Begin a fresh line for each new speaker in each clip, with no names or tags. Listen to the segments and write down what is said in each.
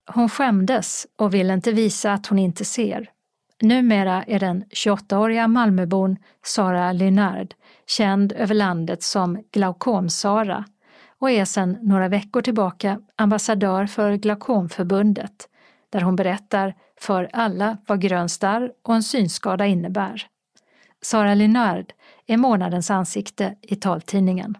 Hon skämdes och ville inte visa att hon inte ser. Numera är den 28-åriga Malmöbon Sara Lynard känd över landet som Glaukom-Sara och är sedan några veckor tillbaka ambassadör för Glaukomförbundet, där hon berättar för alla vad grön starr och en synskada innebär. Sara Lynard är månadens ansikte i taltidningen.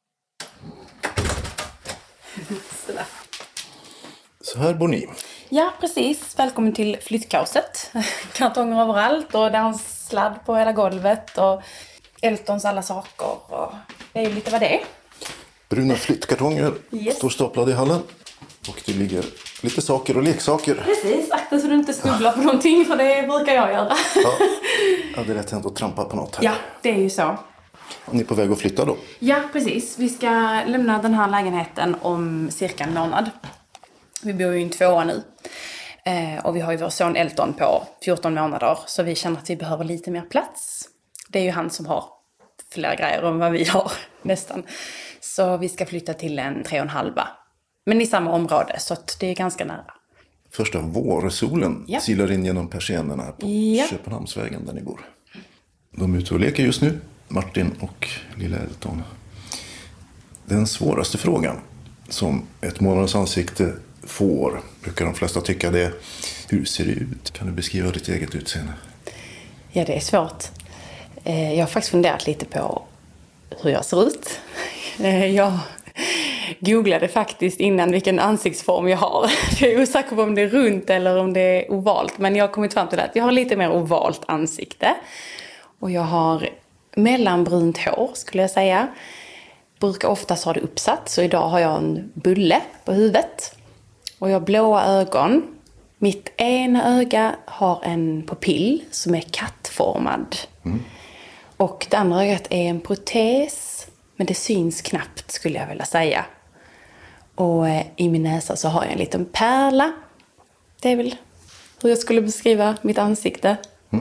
Så här bor ni.
Ja, precis. Välkommen till flyttkaoset. Kartonger överallt och danssladd på hela golvet och Eltons alla saker. Och det är ju lite vad det är.
Bruna flyttkartonger står staplade i hallen. Och det ligger lite saker och leksaker.
Precis, akta så du inte snubblar på någonting, för det brukar jag göra.
Ja, det är rätt hänt att trampa på något här.
Ja, det är ju så.
Ni är på väg att flytta då?
Ja, precis. Vi ska lämna den här lägenheten om cirka en månad. Vi bor ju i en 2:a nu. Och vi har ju vår son Elton på 14 månader. Så vi känner att vi behöver lite mer plats. Det är ju han som har fler grejer än vad vi har nästan. Så vi ska flytta till en 3,5. Men i samma område, så att det är ganska nära.
Första vårsolen silar in genom persiennerna på Köpenhamnsvägen där ni bor. De är ute och leker just nu, Martin och lilla Elton. Den svåraste frågan som ett månadens ansikte får, brukar de flesta tycka, det är: hur ser det ut? Kan du beskriva ditt eget utseende?
Ja, det är svårt. Jag har faktiskt funderat lite på hur jag ser ut. Jag googlade faktiskt innan vilken ansiktsform jag har. Jag är osäker på om det är runt eller om det är ovalt. Men jag har kommit fram till att jag har lite mer ovalt ansikte. Och jag har mellanbrunt hår, skulle jag säga. Brukar oftast ha det uppsatt, så idag har jag en bulle på huvudet. Och jag har blåa ögon. Mitt ena öga har en pupill som är kattformad. Och det andra ögat är en protes, men det syns knappt, skulle jag vilja säga. Och i min näsa så har jag en liten pärla. Det är väl hur jag skulle beskriva mitt ansikte.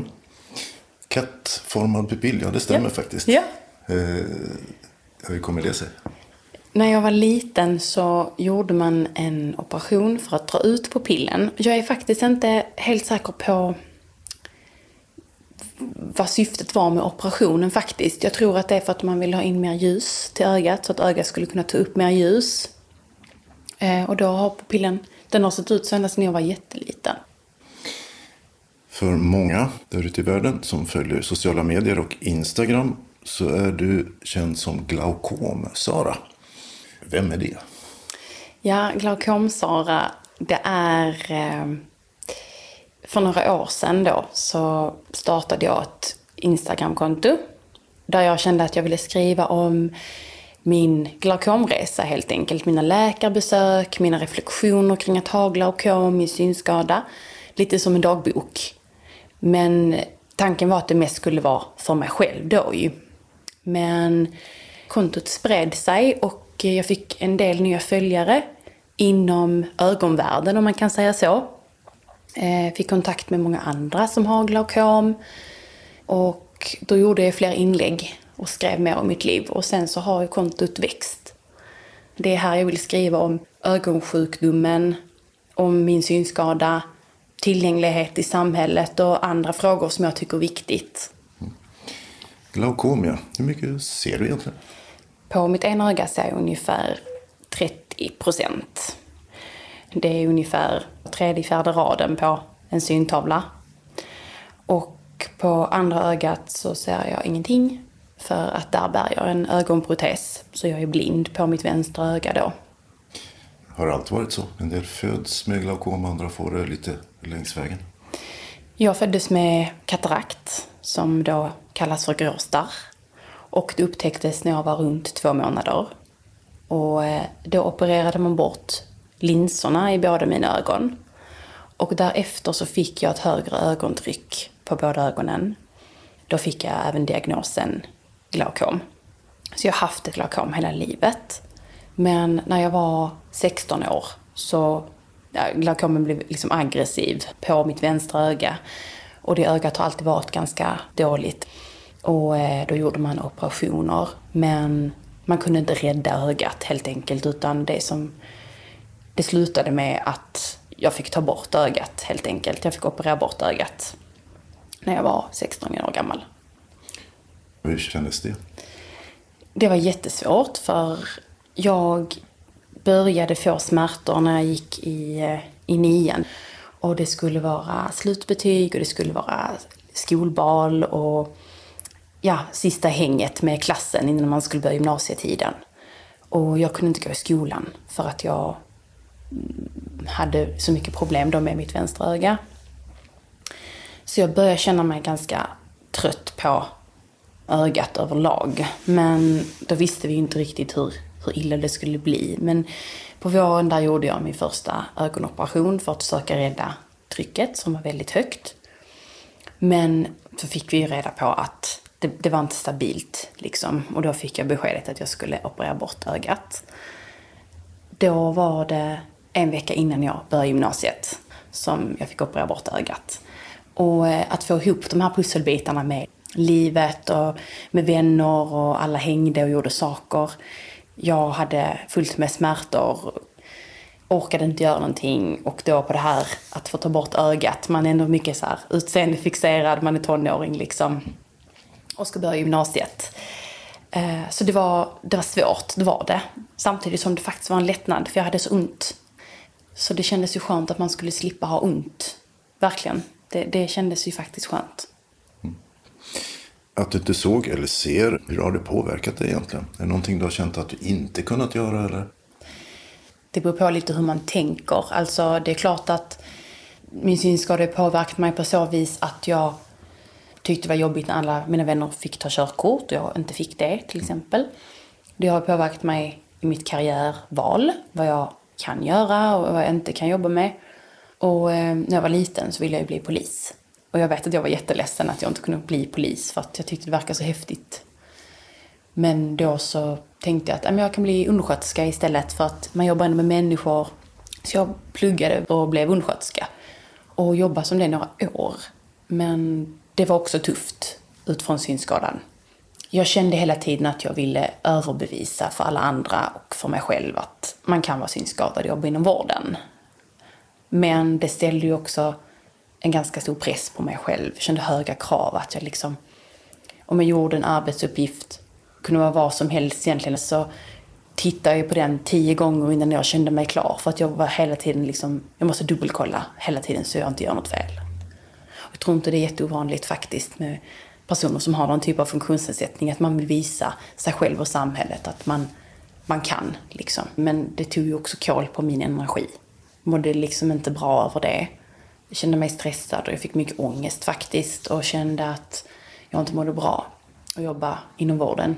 Kattformad pupill, ja det stämmer faktiskt.
Ja.
Hur kommer det sig?
När jag var liten så gjorde man en operation för att dra ut pupillen. Jag är faktiskt inte helt säker på vad syftet var med operationen faktiskt. Jag tror att det är för att man vill ha in mer ljus till ögat, så att ögat skulle kunna ta upp mer ljus. Och då har pupillen, den har sett ut så ända sedan jag var jätteliten.
För många där ute i världen som följer sociala medier och Instagram så är du känd som Glaukom-Sara. Vem är det?
Ja, Glaukom-Sara, det är... För några år sedan då så startade jag ett Instagram-konto där jag kände att jag ville skriva om min glaukomresa helt enkelt. Mina läkarbesök, mina reflektioner kring att ha glaukom, min synskada. Lite som en dagbok. Men tanken var att det mest skulle vara för mig själv då ju. Men kontot spred sig och jag fick en del nya följare inom ögonvärlden, om man kan säga så. Fick kontakt med många andra som har glaukom. Och då gjorde jag fler inlägg och skrev mer om mitt liv. Och sen så har ju kontot växt. Det är här jag vill skriva om ögonsjukdomen, om min synskada, tillgänglighet i samhället och andra frågor som jag tycker är viktigt.
Glaukom, ja. Hur mycket ser du egentligen?
På mitt ena öga ser jag ungefär 30%. Det är ungefär 3/4 raden på en syntavla. Och på andra ögat så ser jag ingenting, för att där bär jag en ögonprotes. Så jag är blind på mitt vänstra öga då.
Har det alltid varit så? En del föds med glaukom, andra får det lite längs vägen.
Jag föddes med katarakt, som då kallas för gråstarr. Och det upptäcktes när jag var runt 2 månader. Och då opererade man bort linserna i båda mina ögon. Och därefter så fick jag ett högre ögontryck på båda ögonen. Då fick jag även diagnosen glaukom. Så jag har haft ett glaukom hela livet. Men när jag var 16 år så glaukomen blev liksom aggressiv på mitt vänstra öga. Och det ögat har alltid varit ganska dåligt. Och då gjorde man operationer. Men man kunde inte rädda ögat helt enkelt, utan det slutade med att jag fick ta bort ögat helt enkelt. Jag fick operera bort ögat när jag var 16 år gammal.
Hur kändes det?
Det var jättesvårt för jag började få smärtor när jag gick i 9:an. Och det skulle vara slutbetyg och det skulle vara skolbal och sista hänget med klassen innan man skulle börja gymnasietiden. Och jag kunde inte gå i skolan för att jag hade så mycket problem då med mitt vänstra öga. Så jag började känna mig ganska trött på ögat överlag. Men då visste vi inte riktigt hur illa det skulle bli. Men på våren där gjorde jag min första ögonoperation för att försöka rädda trycket som var väldigt högt. Men så fick vi ju reda på att det var inte stabilt liksom. Och då fick jag beskedet att jag skulle operera bort ögat. Då var det en vecka innan jag började gymnasiet som jag fick operera bort ögat. Och att få ihop de här pusselbitarna med livet och med vänner och alla hängde och gjorde saker. Jag hade fullt med smärtor, orkade inte göra någonting och då på det här att få ta bort ögat. Man är ändå mycket så här utseendefixerad, man är tonåring liksom och ska börja gymnasiet. Så det var svårt, det var det. Samtidigt som det faktiskt var en lättnad för jag hade så ont. Så det kändes ju skönt att man skulle slippa ha ont. Verkligen. Det kändes ju faktiskt skönt.
Att du inte såg eller ser, hur har det påverkat dig egentligen? Är det någonting du har känt att du inte kunnat göra eller?
Det beror på lite hur man tänker. Alltså det är klart att min synskada påverkat mig på så vis att jag tyckte det var jobbigt när alla mina vänner fick ta körkort och jag inte fick det till exempel. Det har påverkat mig i mitt karriärval, vad jag kan göra och vad jag inte kan jobba med. Och när jag var liten så ville jag bli polis. Och jag vet att jag var jätteledsen att jag inte kunde bli polis för att jag tyckte det verkade så häftigt. Men då så tänkte jag att jag kan bli undersköterska istället för att man jobbar ändå med människor. Så jag pluggade och blev undersköterska och jobbade som det några år. Men det var också tufft utifrån synskadan. Jag kände hela tiden att jag ville överbevisa för alla andra och för mig själv att man kan vara synskadad och jobba inom vården. Men det ställde ju också en ganska stor press på mig själv. Jag kände höga krav att jag liksom, om jag gjorde en arbetsuppgift, kunde vara vad som helst egentligen, så tittade jag på den 10 gånger innan jag kände mig klar. För att jag var hela tiden liksom, jag måste dubbelkolla hela tiden så jag inte gör något fel. Jag tror inte det är jätteovanligt faktiskt med personer som har någon typ av funktionsnedsättning att man vill visa sig själv och samhället att man kan liksom. Men det tog ju också kål på min energi. Mådde liksom inte bra över det. Jag kände mig stressad och jag fick mycket ångest faktiskt och kände att jag inte mådde bra att jobba inom vården.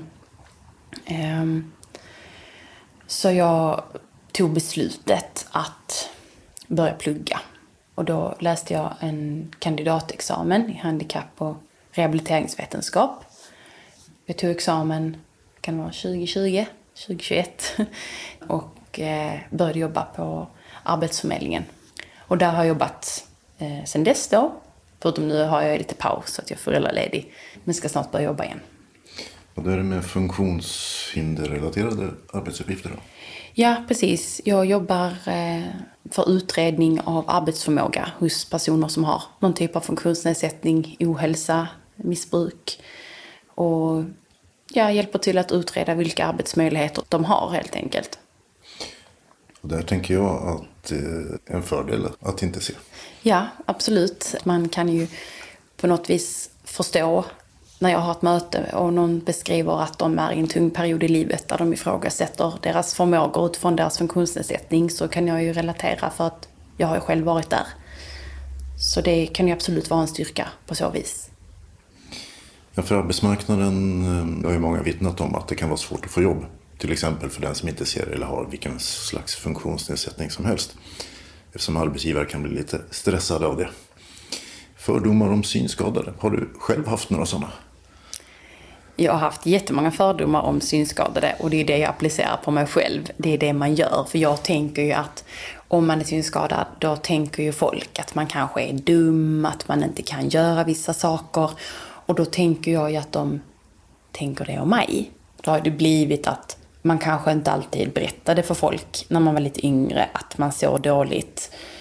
Så jag tog beslutet att börja plugga. Och då läste jag en kandidatexamen i handikapp- och rehabiliteringsvetenskap. Jag tog examen, kan det vara 2020, 2021 och började jobba på Arbetsförmedlingen. Och där har jag jobbat sedan dess då. Förutom nu har jag lite paus så att jag är föräldraledig. Men ska snart börja jobba igen.
Och då är det med funktionshinderrelaterade arbetsuppgifter då?
Ja, precis. Jag jobbar för utredning av arbetsförmåga hos personer som har någon typ av funktionsnedsättning, ohälsa, missbruk. Och jag hjälper till att utreda vilka arbetsmöjligheter de har helt enkelt.
Och där tänker jag att det är en fördel att inte se.
Ja, absolut. Man kan ju på något vis förstå när jag har ett möte och någon beskriver att de är i en tung period i livet där de ifrågasätter deras förmågor utifrån deras funktionsnedsättning, så kan jag ju relatera för att jag har ju själv varit där. Så det kan ju absolut vara en styrka på så vis.
Ja, för arbetsmarknaden har ju många vittnat om att det kan vara svårt att få jobb. Till exempel för den som inte ser eller har vilken slags funktionsnedsättning som helst. Eftersom arbetsgivare kan bli lite stressade av det. Fördomar om synskadade. Har du själv haft några sådana?
Jag har haft jättemånga fördomar om synskadade och det är det jag applicerar på mig själv. Det är det man gör. För jag tänker ju att om man är synskadad, då tänker ju folk att man kanske är dum, att man inte kan göra vissa saker. Och då tänker jag ju att de tänker det om mig. Då har det blivit att man kanske inte alltid berättade för folk när man var lite yngre att man såg dåligt.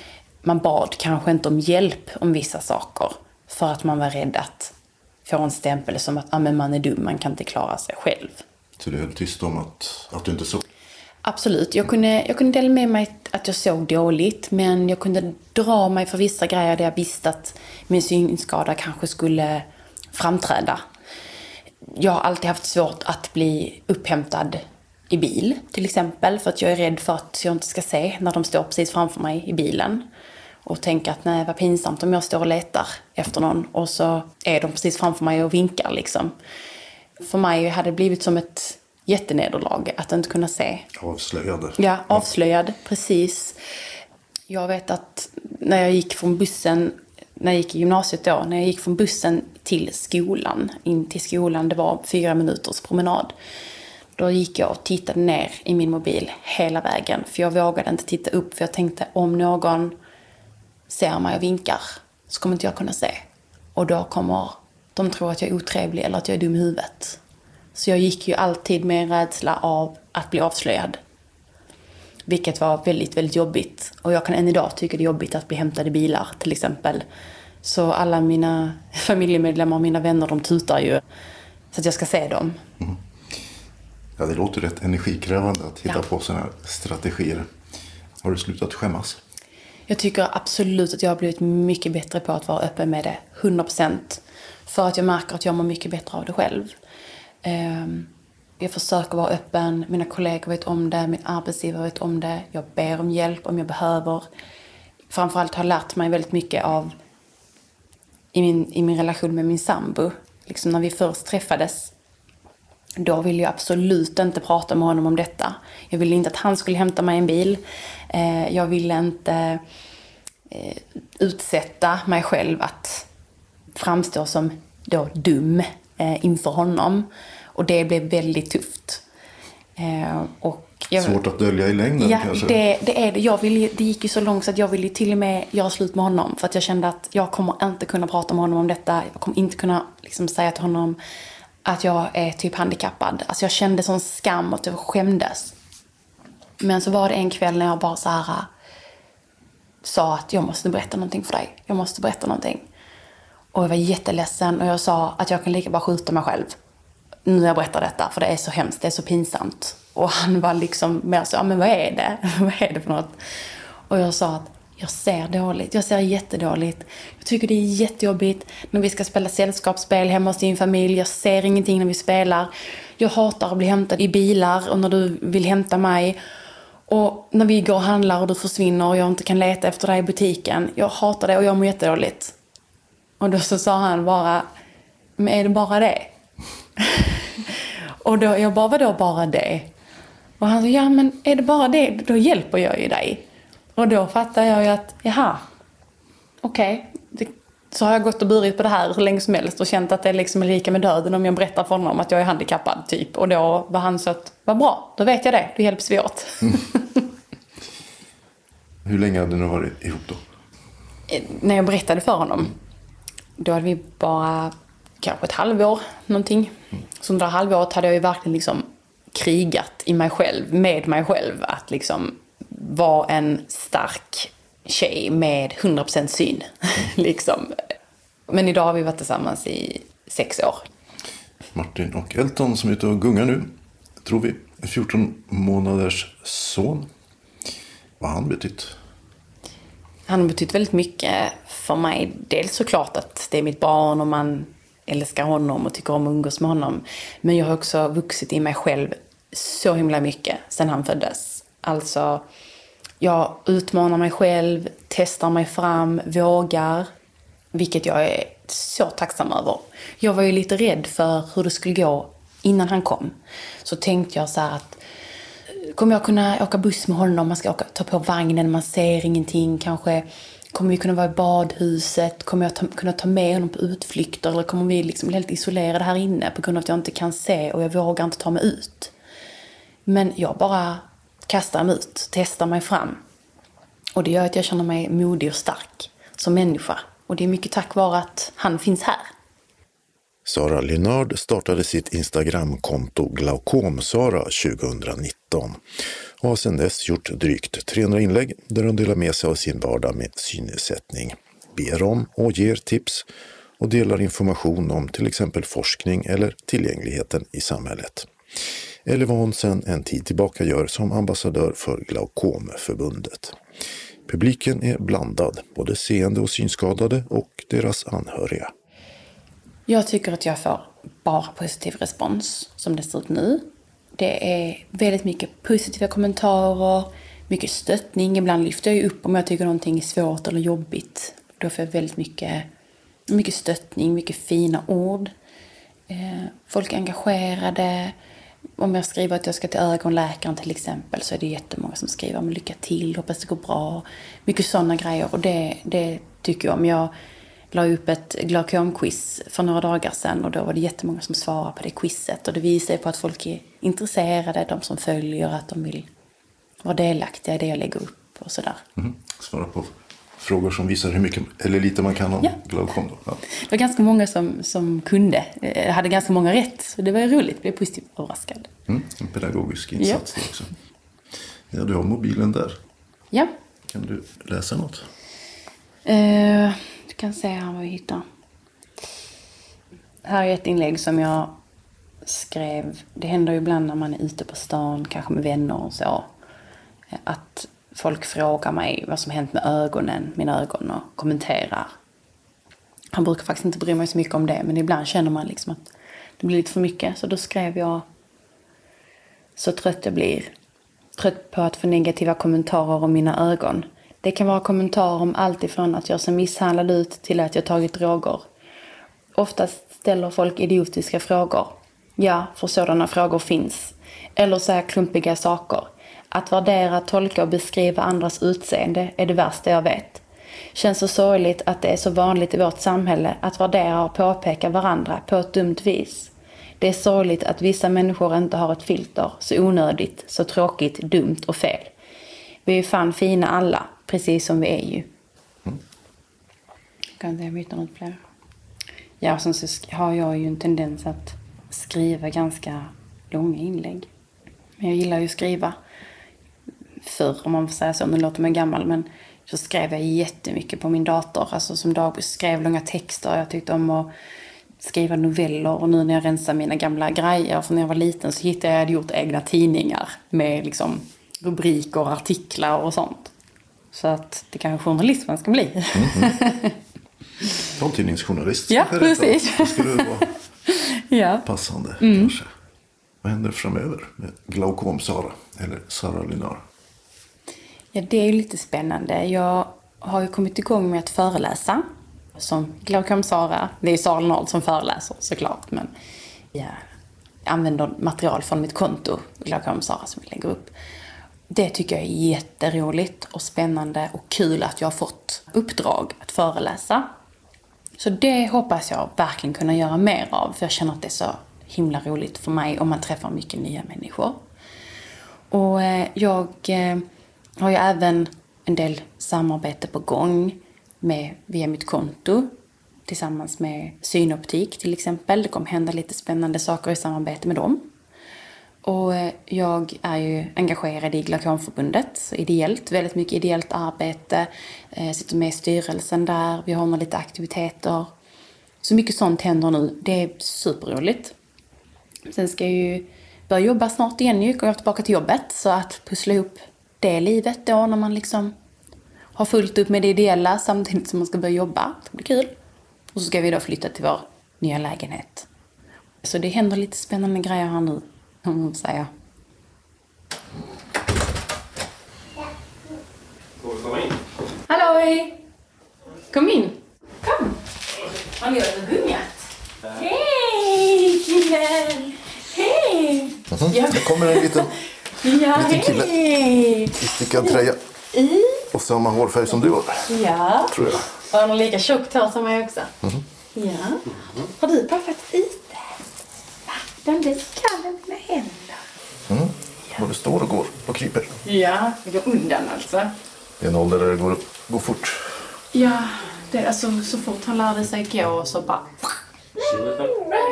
man bad kanske inte om hjälp om vissa saker. För att man var rädd att få en stämpel som att men man är dum, man kan inte klara sig själv.
Så du höll tyst om att du inte såg?
Absolut. Jag kunde dela med mig att jag såg dåligt. Men jag kunde dra mig för vissa grejer där jag visste att min synskada kanske skulle framträda. Jag har alltid haft svårt att bli upphämtad i bil till exempel. För att jag är rädd för att jag inte ska se när de står precis framför mig i bilen. Och tänka att nej, vad pinsamt om jag står och letar efter någon. Och så är de precis framför mig och vinkar liksom. För mig hade det blivit som ett jättenederlag att inte kunna se.
Avslöjad.
Ja, avslöjad, precis. Jag vet att när jag gick från bussen, när jag gick i gymnasiet då, när jag gick från bussen till skolan, in till skolan, det var 4 minuters promenad. Då gick jag och tittade ner i min mobil hela vägen. För jag vågade inte titta upp, för jag tänkte om någon ser mig och vinkar så kommer inte jag kunna se. Och då kommer de tro att jag är otrevlig eller att jag är dum i huvudet. Så jag gick ju alltid med en rädsla av att bli avslöjad. Vilket var väldigt, väldigt jobbigt. Och jag kan än idag tycka det är jobbigt att bli hämtad i bilar till exempel. Så alla mina familjemedlemmar och mina vänner, de tutar ju så att jag ska se dem.
Mm. Ja, det låter rätt energikrävande att hitta på sådana här strategier. Har du slutat skämmas?
Jag tycker absolut att jag har blivit mycket bättre på att vara öppen med det. 100%. För att jag märker att jag mår mycket bättre av det själv. Jag försöker vara öppen. Mina kollegor vet om det. Min arbetsgivare vet om det. Jag ber om hjälp om jag behöver. Framförallt har jag lärt mig väldigt mycket av i min relation med min sambo. Liksom när vi först träffades. Då ville jag absolut inte prata med honom om detta. Jag ville inte att han skulle hämta mig en bil. Jag ville inte utsätta mig själv att framstå som då dum inför honom. Och det blev väldigt tufft.
Svårt att dölja i längden kanske?
Det är det. Det gick ju så långt så att jag ville till och med göra slut med honom. För att jag kände att jag kommer inte kunna prata med honom om detta. Jag kommer inte kunna liksom säga till honom att jag är typ handikappad. Alltså jag kände sån skam och jag skämdes. Men så var det en kväll när jag bara så här sa att jag måste berätta någonting för dig. Jag måste berätta någonting. Och jag var jätteledsen och jag sa att jag kan lika bara skjuta mig själv. Nu när jag berättar detta, för det är så hemskt, det är så pinsamt. Och han var liksom mer så, men vad är det? Vad är det för något? Och jag sa att jag ser dåligt, jag ser jättedåligt. Jag tycker det är jättejobbigt när vi ska spela sällskapsspel hemma hos din familj. Jag ser ingenting när vi spelar. Jag hatar att bli hämtad i bilar och när du vill hämta mig. Och när vi går och handlar och du försvinner och jag inte kan leta efter dig i butiken. Jag hatar det och jag mår jättedåligt. Och då så sa han bara, men är det bara det? Och då, jag bara, vadå bara det? Och han sa, ja men är det bara det, då hjälper jag ju dig. Och då fattar jag ju att, jaha, okej. Så har jag gått och burit på det här hur länge som helst och känt att det liksom är lika med döden om jag berättar för honom att jag är handikappad typ. Och då var han så att, vad bra, då vet jag det, då hjälps vi åt.
Hur länge hade ni varit ihop då?
När jag berättade för honom, då hade vi bara kanske ett halvår någonting. Så under det halvåret hade jag ju verkligen liksom krigat i mig själv, med mig själv. Att liksom vara en stark tjej med 100% syn. liksom. Men idag har vi varit tillsammans i 6 år.
Martin och Elton som är ute och gungar nu, tror vi. 14 månaders son. Vad har han betytt?
Han har betytt väldigt mycket för mig. Dels såklart att det är mitt barn och man älskar honom och tycker om att umgås med honom. Men jag har också vuxit i mig själv så himla mycket sedan han föddes. Alltså, jag utmanar mig själv, testar mig fram, vågar. Vilket jag är så tacksam över. Jag var ju lite rädd för hur det skulle gå innan han kom. Så tänkte jag så här att kommer jag kunna åka buss med honom? Man ska ta på vagnen, man ser ingenting. Kanske kommer vi kunna vara i badhuset? Kommer jag kunna ta med honom på utflykter? Eller kommer vi liksom helt isolerade här inne på grund av att jag inte kan se och jag vågar inte ta mig ut? Men jag bara kastar mig ut, testar mig fram. Och det gör att jag känner mig modig och stark som människa. Och det är mycket tack vare att han finns här.
Sara Linard startade sitt Instagramkonto Glaukomsara 2019 och har sedan dess gjort drygt 300 inlägg där hon delar med sig av sin vardag med synnedsättning, ber om och ger tips och delar information om till exempel forskning eller tillgängligheten i samhället. Eller vad hon sedan en tid tillbaka gör som ambassadör för Glaukomförbundet. Publiken är blandad, både seende och synskadade och deras anhöriga.
Jag tycker att jag får bara positiv respons som det ser ut nu. Det är väldigt mycket positiva kommentarer, mycket stöttning. Ibland lyfter jag upp om jag tycker någonting är svårt eller jobbigt. Då får jag väldigt mycket stöttning, mycket fina ord. Folk är engagerade. Om jag skriver att jag ska till ögonläkaren till exempel så är det jättemånga som skriver om lycka till, hoppas det går bra. Mycket sådana grejer och det tycker jag om. Jag la upp ett glaukomquiz för några dagar sedan och då var det jättemånga som svarade på det quizet. Och det visar på att folk är intresserade, de som följer, att de vill vara delaktiga i det jag lägger upp och sådär.
Svara på frågor som visar hur mycket eller lite man kan om glaukom då. Ja.
Det var ganska många som kunde, hade ganska många rätt. Så det var roligt, jag blev positivt överraskad.
En pedagogisk insats det också. Ja, du har mobilen där.
Ja.
Kan du läsa något?
Du kan se här vad vi hittar. Här är ett inlägg som jag skrev. Det händer ju ibland när man är ute på stan, kanske med vänner och så. Att folk frågar mig vad som hänt med mina ögon och kommenterar. Han brukar faktiskt inte bry mig så mycket om det, men ibland känner man liksom att det blir lite för mycket. Så då skrev jag: så trött jag blir. Trött på att få negativa kommentarer om mina ögon. Det kan vara kommentarer om allt ifrån att jag ser misshandlad ut till att jag tagit droger. Oftast ställer folk idiotiska frågor. Ja, för sådana frågor finns. Eller säga klumpiga saker. Att värdera, tolka och beskriva andras utseende är det värsta jag vet. Känns så sorgligt att det är så vanligt i vårt samhälle att värdera och påpeka varandra på ett dumt vis. Det är sorgligt att vissa människor inte har ett filter, så onödigt, så tråkigt, dumt och fel. Vi är fan fina alla, precis som vi är ju. Kan jag byta något fler? Ja, sen så har jag ju en tendens att skriva ganska långa inlägg. Men jag gillar ju att skriva förr, om man får säga så. Nu låter man gammal, men så skrev jag jättemycket på min dator. Alltså som dagbok, skrev långa texter. Jag tyckte om att skriva noveller. Och nu när jag rensar mina gamla grejer, för när jag var liten så hittade jag gjort egna tidningar med liksom rubriker och artiklar och sånt. Så att det kanske journalist man ska bli.
Taltidningsjournalist.
Ja, precis.
Det skulle vara passande kanske. Vad händer framöver med Glaukom-Sara eller Sara Linard?
Ja, det är ju lite spännande. Jag har ju kommit igång med att föreläsa som Glaukom-Sara. Det är Sara Linard som föreläser såklart, men jag använder material från mitt konto Glaukom-Sara som vi lägger upp. Det tycker jag är jätteroligt och spännande och kul att jag har fått uppdrag att föreläsa. Så det hoppas jag verkligen kunna göra mer av, för jag känner att det är så himla roligt för mig om man träffar mycket nya människor. Och jag har ju även en del samarbete på gång via mitt konto tillsammans med Synoptik till exempel. Det kommer hända lite spännande saker i samarbete med dem. Och jag är ju engagerad i Glaukomförbundet, så ideellt, väldigt mycket ideellt arbete. Sitter med i styrelsen där, vi har lite aktiviteter. Så mycket sånt händer nu, det är superroligt. Sen ska jag ju börja jobba snart igen, gå tillbaka till jobbet. Så att pussla upp det livet då när man liksom har fullt upp med det ideella samtidigt som man ska börja jobba. Det blir kul. Och så ska vi då flytta till vår nya lägenhet. Så det händer lite spännande grejer här nu, om man säger. Halloj! Kom in! Kom! Har ni gungat? Hej killen! Hej!
Det kommer en liten kille i stickad tröja. Och samma hårfärg som du har.
Ja.
Tror jag.
Och han har lika tjockt hår som mig också. Ja. Har du paffat lite? Vatten, det kan inte med händer.
Både står och går och kryper.
Ja, det går undan alltså.
Det är en ålder där det går fort.
Ja, det är alltså så fort han lärde sig gå och så bara...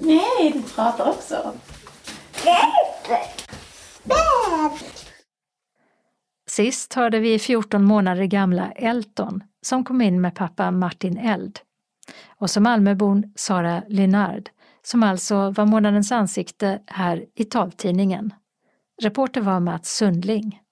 Nej, du pratar också.
Sist hörde vi 14 månader gamla Elton som kom in med pappa Martin Eld. Och så Malmöbon Sara Lynard, som alltså var månadens ansikte här i taltidningen. Reporter var Mats Sundling.